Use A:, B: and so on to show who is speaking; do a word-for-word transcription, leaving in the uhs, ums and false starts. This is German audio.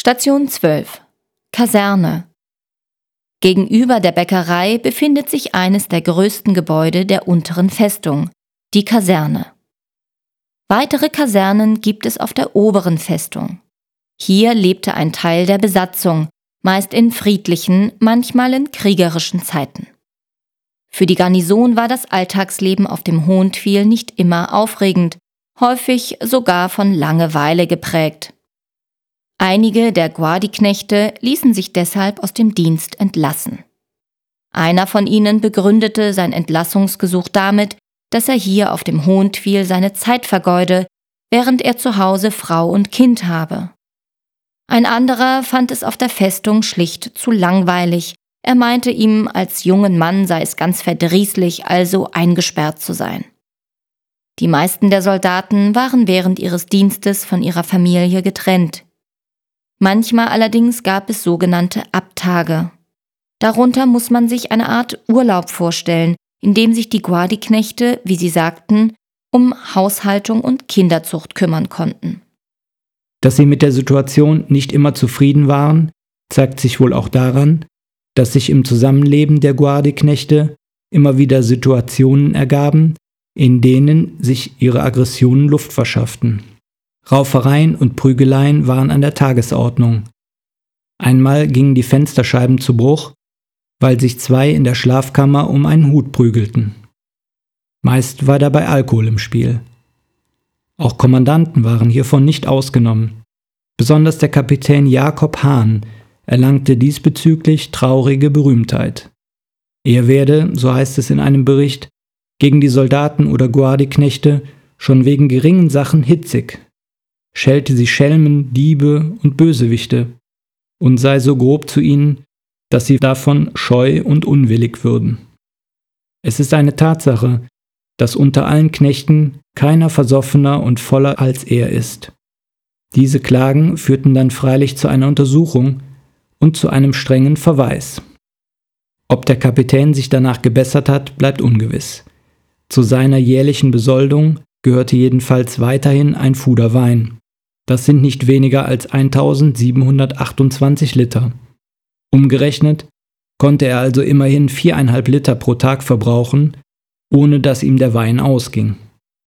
A: Station zwölf. Kaserne. Gegenüber der Bäckerei befindet sich eines der größten Gebäude der unteren Festung, die Kaserne. Weitere Kasernen gibt es auf der oberen Festung. Hier lebte ein Teil der Besatzung, meist in friedlichen, manchmal in kriegerischen Zeiten. Für die Garnison war das Alltagsleben auf dem Hohentwiel nicht immer aufregend, häufig sogar von Langeweile geprägt. Einige der Guardiknechte ließen sich deshalb aus dem Dienst entlassen. Einer von ihnen begründete sein Entlassungsgesuch damit, dass er hier auf dem Hohentwiel seine Zeit vergeude, während er zu Hause Frau und Kind habe. Ein anderer fand es auf der Festung schlicht zu langweilig. Er meinte, ihm als jungen Mann sei es ganz verdrießlich, also eingesperrt zu sein. Die meisten der Soldaten waren während ihres Dienstes von ihrer Familie getrennt. Manchmal allerdings gab es sogenannte Abtage. Darunter muss man sich eine Art Urlaub vorstellen, in dem sich die Guardiknechte, wie sie sagten, um Haushaltung und Kinderzucht kümmern konnten.
B: Dass sie mit der Situation nicht immer zufrieden waren, zeigt sich wohl auch daran, dass sich im Zusammenleben der Guardiknechte immer wieder Situationen ergaben, in denen sich ihre Aggressionen Luft verschafften. Raufereien und Prügeleien waren an der Tagesordnung. Einmal gingen die Fensterscheiben zu Bruch, weil sich zwei in der Schlafkammer um einen Hut prügelten. Meist war dabei Alkohol im Spiel. Auch Kommandanten waren hiervon nicht ausgenommen. Besonders der Kapitän Jakob Hahn erlangte diesbezüglich traurige Berühmtheit. Er werde, so heißt es in einem Bericht, gegen die Soldaten oder Guardiknechte schon wegen geringen Sachen hitzig, schellte sie Schelmen, Diebe und Bösewichte und sei so grob zu ihnen, dass sie davon scheu und unwillig würden. Es ist eine Tatsache, dass unter allen Knechten keiner versoffener und voller als er ist. Diese Klagen führten dann freilich zu einer Untersuchung und zu einem strengen Verweis. Ob der Kapitän sich danach gebessert hat, bleibt ungewiss. Zu seiner jährlichen Besoldung gehörte jedenfalls weiterhin ein Fuder Wein. Das sind nicht weniger als eintausendsiebenhundertachtundzwanzig Liter. Umgerechnet konnte er also immerhin viereinhalb Liter pro Tag verbrauchen, ohne dass ihm der Wein ausging.